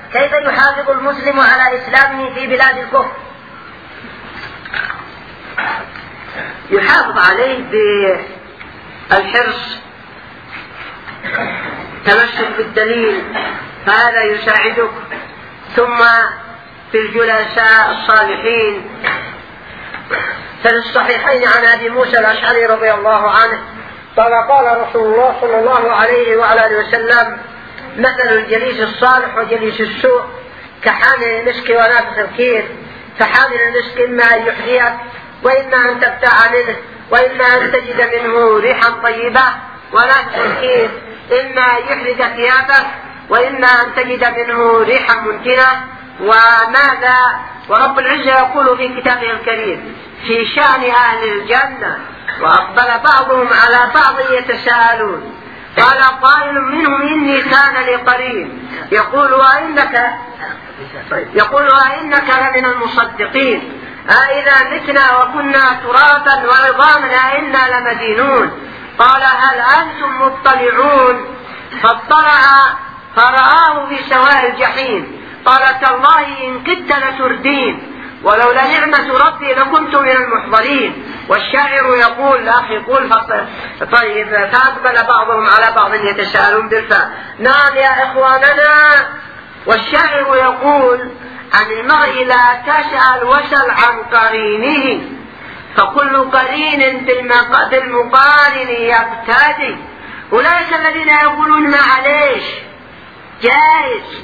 كيف يحافظ المسلم على إسلامه في بلاد الكفر؟ يحافظ عليه بالحرص، تمسك بالدليل، فهذا يساعدك. ثم في الجلساء الصالحين، ففي الصحيحين عن أبي موسى الأشعري رضي الله عنه قال قال رسول الله صلى الله عليه وعلى آله وسلم: مثل الجليس الصالح وجليس السوء كحامل المسك ونافخ الكير. فحامل المسك إما أن يحذيك وإما أن تبتاع منه وإما أن تجد منه ريحا طيبة، ونافخ الكير إما أن يحرق ثيابك وإما أن تجد منه ريحا منتنة. وماذا ورب العزة يقول في كتابه الكريم في شأن أهل الجنة: وأقبل بعضهم على بعض يتساءلون قال قائل منهم إني كان لي قرين يقول أئنك لمن المصدقين أئذا متنا وكنا ترابا وعظاما أئنا لمدينون. قال هل أنتم مطلعون؟ فاطلع فرآه في سواء الجحيم قال تالله إن كدت لتردين ولولا نعمة ربي لكنت من المحضرين. والشاعر يقول الأخ يقول طيب فأقبل بعضهم على بعض يتساءلون بالفاء. نعم يا إخواننا. والشاعر يقول عن المرء لا تسأل وسل عن قرينه فكل قرين بالمقارن يقتدي. أولئك الذين يقولون معليش جائز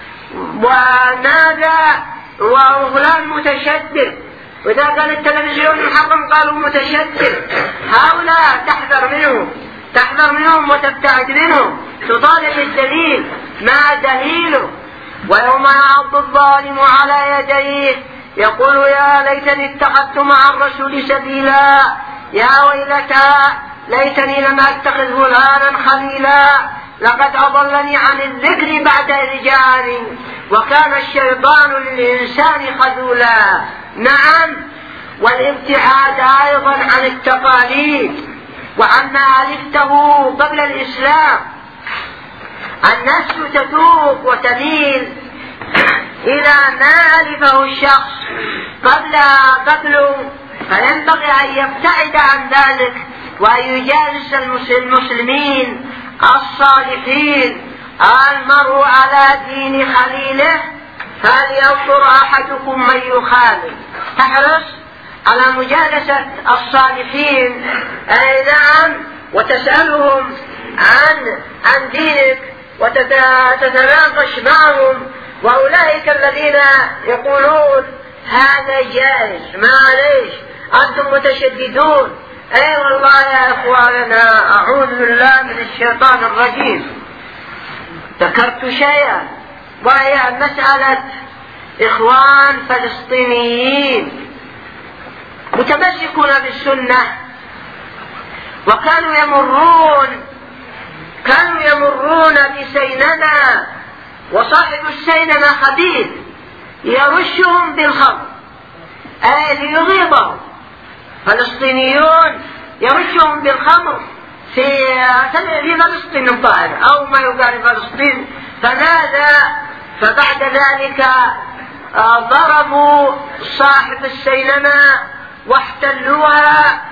وماذا وفلان متشدد، وإذا قال التلفزيون محرم قالوا متشدد. هؤلاء تحذر منهم وتبتعد منهم، تطالب الدليل ما دليله. ويوم يعض الظالم على يديه يقول يا ليتني اتخذت مع الرسول سبيلا يا ويلتى ليتني لم أتخذ فلانا خليلا لقد أضلني عن الذكر بعد إذ جاءني وكان الشيطان للإنسان خذولا. نعم. والابتعاد أيضا عن التقاليد وعما ألفته قبل الإسلام. النفس تتوب وتميل إلى ما ألفه الشخص قبله، فينبغي أن يبتعد عن ذلك وأن يجالس المسلمين الصالحين. المرء على دين خليله فلينظر أحدكم من يخالف. تحرص على مجالسة الصالحين، أي نعم، وتسألهم عن دينك وتتناقش معهم. وأولئك الذين يقولون هذا جائز معليش أنتم متشددون، أي والله يا إخواننا أعوذ بالله من الشيطان الرجيم. ذكرت شيئا وهي مسألة إخوان فلسطينيين متمسكون بالسنة، وكانوا يمرون بسيننا، وصاحب السيننا خبيث يرشهم بالخمر أي ليغيظهم. فلسطينيون يرشهم بالخمر في فلسطين الظاهر أو ما يقال فلسطين. فماذا؟ فبعد ذلك ضربوا صاحب السينما واحتلوها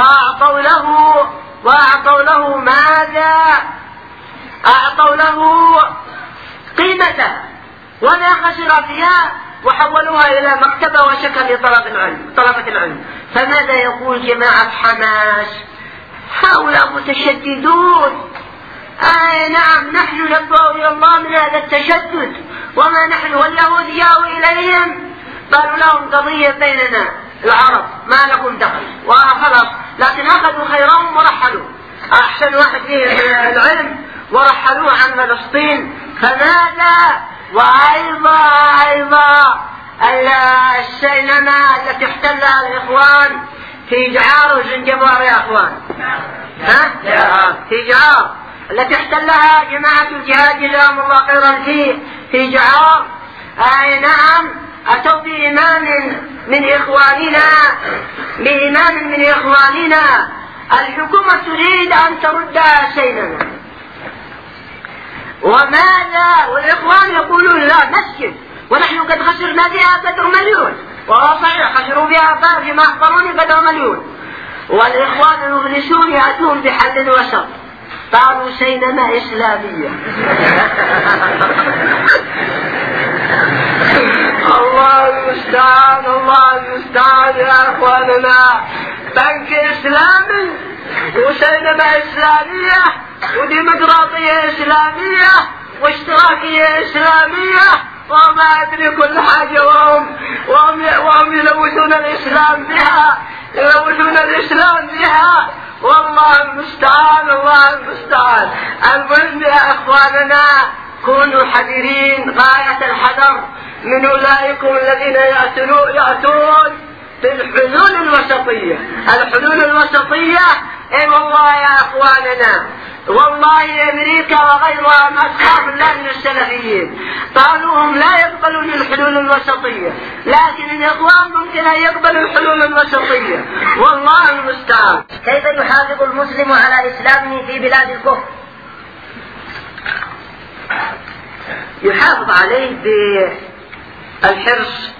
وأعطوا له ماذا؟ أعطوا له قيمته ولا خسر فيها، وحولوها إلى مكتبة وشكل لطلبة العلم. فماذا يقول جماعة حماس؟ هؤلاء متشددون. أي نعم، نحن نبدأ إلى الله من هذا التشدد وما نحن. واليهود جاءوا إليهم قالوا لهم قضية بيننا العرب ما لكم دخل وخلاص، لكن أخذوا خيرهم ورحلوا أحسن واحد فيه العلم ورحلوه عن فلسطين. فماذا؟ وأيضا السينما التي احتلها الإخوان في جعار وزنجبار يا أخوان، في جعار التي احتلها جماعة الجهاد جزاهم الله خيرا في جعار. أي نعم، أتوا بإمام من إخواننا الحكومة تريد أن ترد سينما. وماذا؟ والإخوان يقولون لا خسرنا فيها قدر مليون، وهو صحيح خسروا فيها في محضرون قدر مليون. والإخوان المفلسون يأتون بحل وسط، قالوا سينما إسلامية. الله المستعان، الله المستعان يا أخواننا. بنك إسلامي وسينما إسلامية وديمقراطية إسلامية واشتراكية إسلامية وما أدري كل حاجة، وهم يلوثون الإسلام بها، يلوثون الإسلام بها. والله المستعان، الله المستعان. المهم يا أخواننا كونوا حذرين غاية الحذر من أولئكم الذين يأتون بالحلول الوسطية. الحلول الوسطية اي والله يا اخواننا، والله امريكا وغيرها من اصحاب الله من السلفيين قالوا هم لا يقبلون الحلول الوسطية، لكن الاخوان ممكن ان يقبلوا الحلول الوسطية. والله المستعان. كيف يحافظ المسلم على اسلامه في بلاد الكفر؟ يحافظ عليه بالحرص،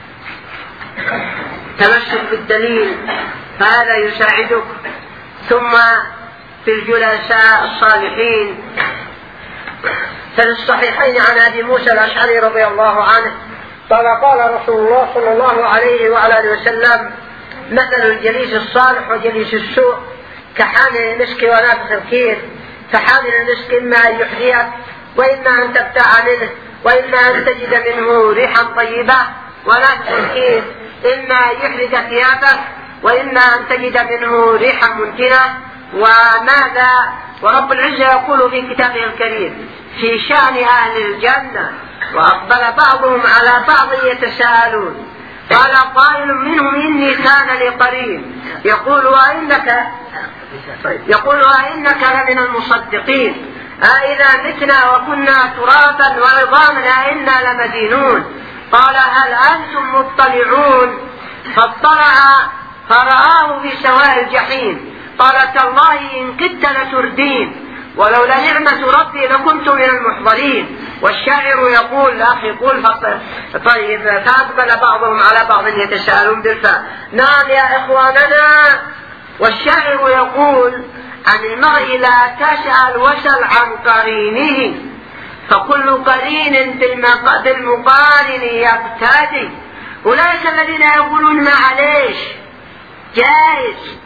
تمسك بالدليل، فهذا يساعدك. ثم في الجلساء الصالحين، ففي الصحيحين عن ابي موسى الاشعري رضي الله عنه قال رسول الله صلى الله عليه وعلى اله وسلم: مثل الجليس الصالح وجليس السوء كحامل المسك ونافخ الكير، فحامل المسك اما ان يحذيك واما ان تبتاع منه واما ان تجد منه ريحا طيبه، ونافخ الكير اما ان يحرق ثيابك واما ان تجد منه ريحا منتنه. وماذا ورب العزة يقول في كتابه الكريم في شأن أهل الجنة: وأقبل بعضهم على بعض يتساءلون، قال قائل منهم إني كان لي قرين يقول أئنك لمن المصدقين أئذا متنا وكنا ترابا وعظاما أئنا لمدينون. قال هل أنتم مطلعون؟ فاطلع فرآه في سواء الجحيم، قال تالله إن كدت لتردين ولولا نعمة ربي لكنت من المحضرين. والشاعر يقول أخي قول طيب فأقبل بعضهم على بعض يتساءلون بالفاء. نعم يا إخواننا. والشاعر يقول عن المرء لا تسأل وسل عن قرينه، فكل قرين بالمقارن يقتدي. أولئك الذين يقولون معليش جائز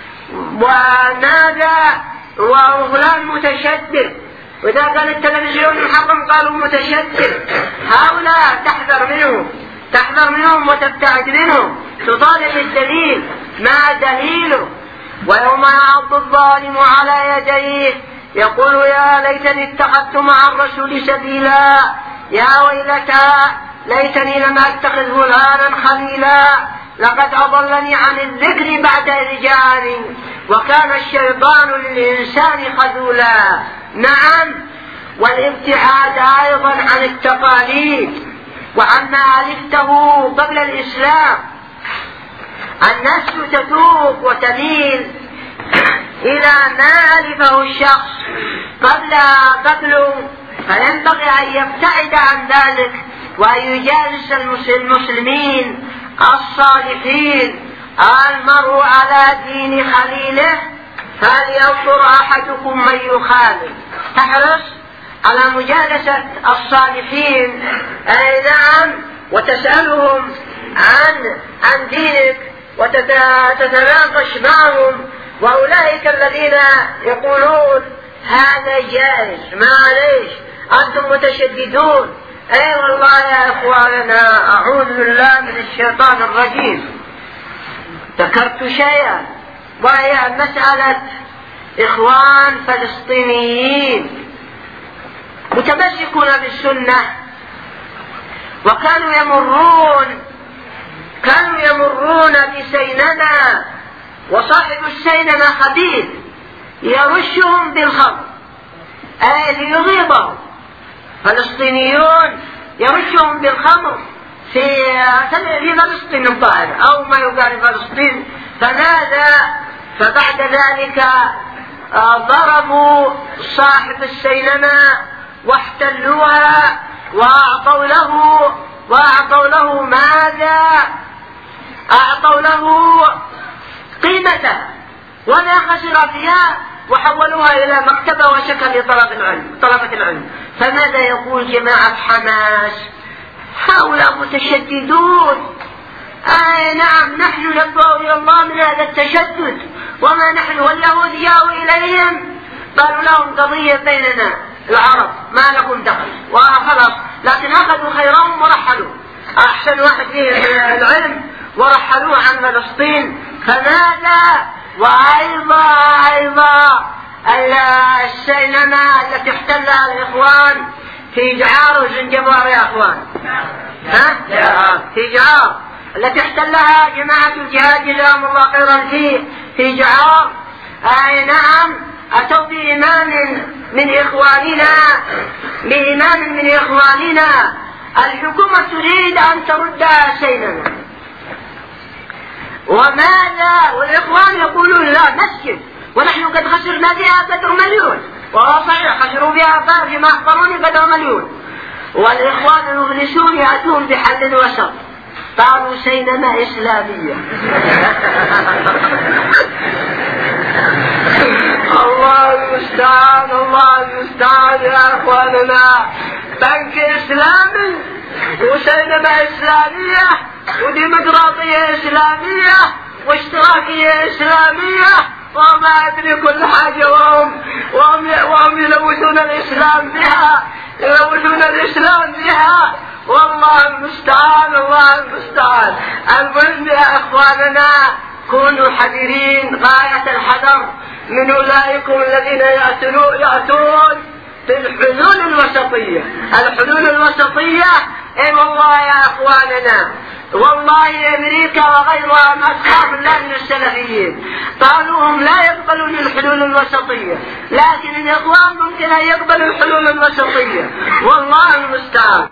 وماذا وفلان متشدد، وإذا قال التلفزيون محرم قالوا متشدد. هؤلاء تحذر منهم وتبتعد منهم، تطالب الدليل ما دليله. ويوم يعض الظالم على يديه يقول يا ليتني اتخذت مع الرسول سبيلا، يا ويلتى ليتني لم اتخذ فلانا خليلا، لقد أضلني عن الذكر بعد إذ جاءني وكان الشيطان للإنسان خذولا. نعم. والابتعاد أيضا عن التقاليد وعما ألفته قبل الإسلام. الناس تتوب وتميل إلى ما ألفه الشخص قبله، فينبغي أن يبتعد عن ذلك وأن يجالس المسلمين الصالحين. المرء على دين خليله فلينظر أحدكم من يخالف. تحرص على مجالسة الصالحين، أي نعم، وتسألهم عن دينك وتتناقش معهم. وأولئك الذين يقولون هذا جائز معليش أنتم متشددون، أي والله يا إخواننا أعوذ بالله من الشيطان الرجيم. ذكرت شيئا وهي مسألة إخوان فلسطينيين متمسكون بالسنة، وكانوا يمرون بسيننا، وصاحب السيننا خبيث يرشهم بالخمر أي ليغيظهم. فلسطينيون يرشهم بالخمر في فلسطين الظاهر أو ما يقال فلسطين. فماذا؟ فبعد ذلك ضربوا صاحب السينما واحتلوها وأعطوا له وأعطوا له ماذا؟ أعطوا له قيمته ولا خسر فيها، وحولوها إلى مكتبة وشكل لطلبة العلم. فماذا يقول جماعة حماس؟ هؤلاء متشددون. نعم، نحن نبرأ إلى الله من هذا التشدد، وما نحن. واليهود جاءوا إليهم قالوا لهم قضية بيننا العرب، ما لكم دخل، وخلاص. لكن أخذوا خيرهم ورحلوا، أحسن واحد فيه العلم، ورحلوه عن فلسطين. فماذا؟ وأيضا السينما التي احتلها الإخوان في جعار وزنجبار يا أخوان، في جعار التي احتلها جماعة الجهاد جزاهم الله خيرا في جعار. نعم، أتوا بإمام من إخواننا. الحكومة تريد أن ترد سينما، وماذا؟ والإخوان يقولون لا مسجد، ونحن قد خسرنا بها قدر مليون. وهو صحيح، خسروا بها فيما أخبروني قدر مليون. والإخوان المفلسون يأتون بحل وسط، قالوا سينما إسلامية. الله المستعان، الله المستعان يا أخواننا. بنك إسلامي وسينما إسلامية وديمقراطية إسلامية واشتراكية إسلامية وما أدري كل حاجة، وهم يلوثون الإسلام بها. والله المستعان، الله المستعان. المهم يا أخواننا، كونوا حذرين غاية الحذر من أولئكم الذين يأتون بالحلول الوسطية. الحلول الوسطية اي والله يا اخواننا، والله امريكا وغيرها من اصحاب الله من السلفيين قالوا هم لا يقبلون الحلول الوسطية، لكن الاخوان ممكن ان يقبلوا الحلول الوسطية. والله المستعان.